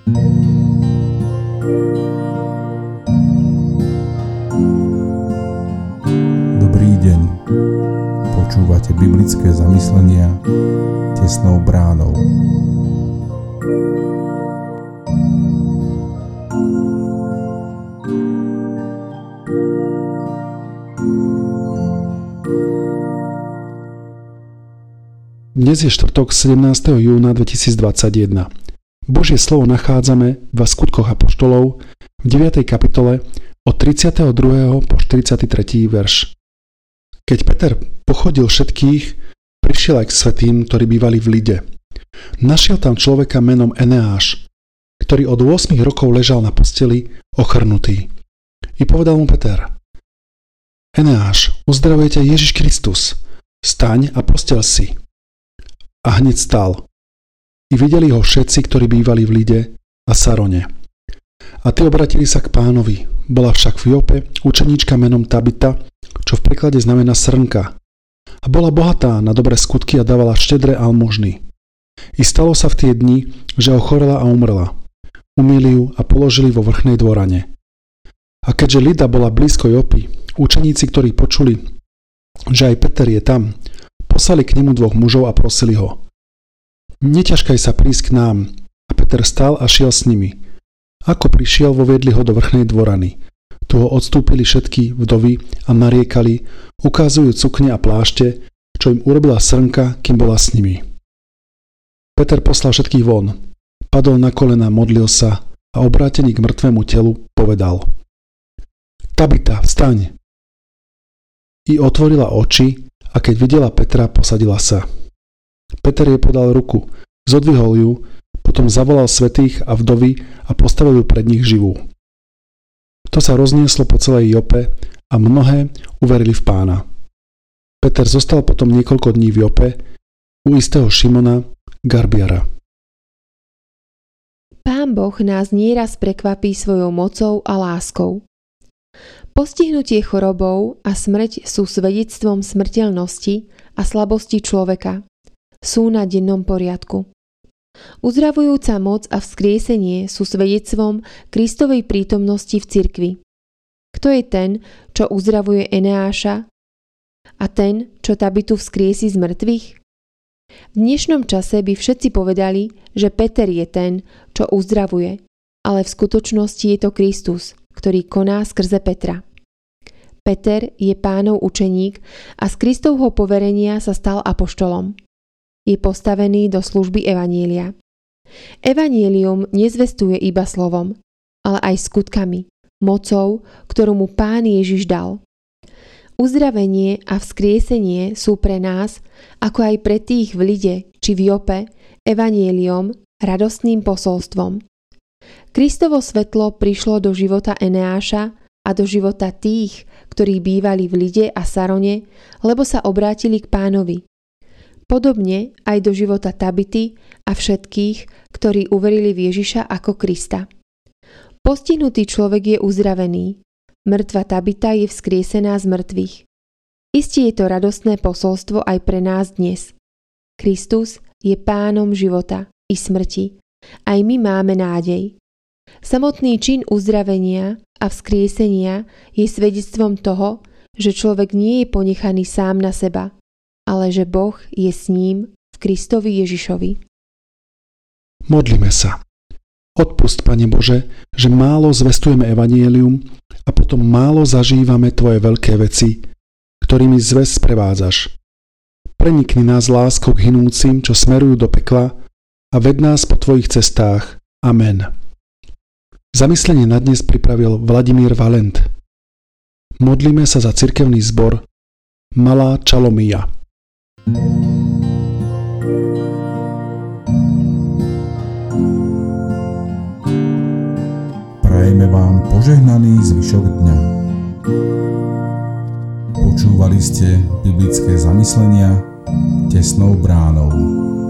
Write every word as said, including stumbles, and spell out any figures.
Dobrý deň. Počúvate biblické zamyslenia tesnou bránou. Dnes je štvrtok sedemnásteho júna dvetisícdvadsaťjeden. Božie slovo nachádzame v Skutkoch apoštolov v deviatej kapitole od tridsiateho druhého po štyridsiaty tretí verš. Keď Peter pochodil všetkých, prišiel aj k svätým, ktorí bývali v Lide. Našiel tam človeka menom Eneáš, ktorý od ôsmich rokov ležal na posteli ochrnutý. I povedal mu Peter: Eneáš, uzdravuje ťa Ježiš Kristus, staň a posteľ si. A hneď stal. I videli ho všetci, ktorí bývali v Lide a Sarone. A tí obratili sa k Pánovi. Bola však v Jope učeníčka menom Tabita, čo v preklade znamená srnka. A bola bohatá na dobré skutky a dávala štedré almužny. I stalo sa v tie dni, že ochorela a umrela. Umýli ju a položili vo vrchnej dvorane. A keďže Lida bola blízko Jopy, učeníci, ktorí počuli, že aj Peter je tam, poslali k nemu dvoch mužov a prosili ho: Neťažkaj sa prísť k nám. A Peter stal a šiel s nimi. Ako prišiel, voviedli ho do vrchnej dvorany. Tu ho odstúpili všetky vdovy a nariekali, ukazujúc sukne a plášte, čo im urobila srnka, kým bola s nimi. Peter poslal všetkých von. Padol na kolena, modlil sa a obrátený k mŕtvemu telu povedal: Tabita, vstaň! I otvorila oči, a keď videla Petra, posadila sa. Peter jej podal ruku, zodvihol ju, potom zavolal svätých a vdovy a postavil ju pred nich živú. To sa roznieslo po celej Jope a mnohé uverili v Pána. Peter zostal potom niekoľko dní v Jope u istého Šimona Garbiara. Pán Boh nás nieraz prekvapí svojou mocou a láskou. Postihnutie chorobou a smrť sú svedectvom smrteľnosti a slabosti človeka. Sú na dennom poriadku. Uzdravujúca moc a vzkriesenie sú svedectvom Kristovej prítomnosti v cirkvi. Kto je ten, čo uzdravuje Eneáša a ten, čo Tabitu vzkriesi z mŕtvych? V dnešnom čase by všetci povedali, že Peter je ten, čo uzdravuje, ale v skutočnosti je to Kristus, ktorý koná skrze Petra. Peter je Pánov učeník a z Kristovho poverenia sa stal apoštolom. Je postavený do služby evanjelia. Evanjelium nezvestuje iba slovom, ale aj skutkami, mocou, ktorú mu Pán Ježiš dal. Uzdravenie a vzkriesenie sú pre nás, ako aj pre tých v Lide či v Jope, evanjeliom, radostným posolstvom. Kristovo svetlo prišlo do života Eneáša a do života tých, ktorí bývali v Lide a Sarone, lebo sa obrátili k Pánovi. Podobne aj do života Tabity a všetkých, ktorí uverili v Ježiša ako Krista. Postihnutý človek je uzdravený. Mŕtva Tabita je vzkriesená z mŕtvych. Isté je to radostné posolstvo aj pre nás dnes. Kristus je Pánom života i smrti. Aj my máme nádej. Samotný čin uzdravenia a vzkriesenia je svedectvom toho, že človek nie je ponechaný sám na seba, ale že Boh je s ním v Kristovi Ježišovi. Modlíme sa. Odpusť, Pane Bože, že málo zvestujeme evanjelium a potom málo zažívame Tvoje veľké veci, ktorými zväz sprevádzaš. Prenikni nás láskou k hinúcim, čo smerujú do pekla, a ved nás po Tvojich cestách. Amen. Zamyslenie na dnes pripravil Vladimír Valent. Modlíme sa za cirkevný zbor Malá Čalomija. Prajeme vám požehnaný zvyšok dňa. Počúvali ste biblické zamyslenia tesnou bránou.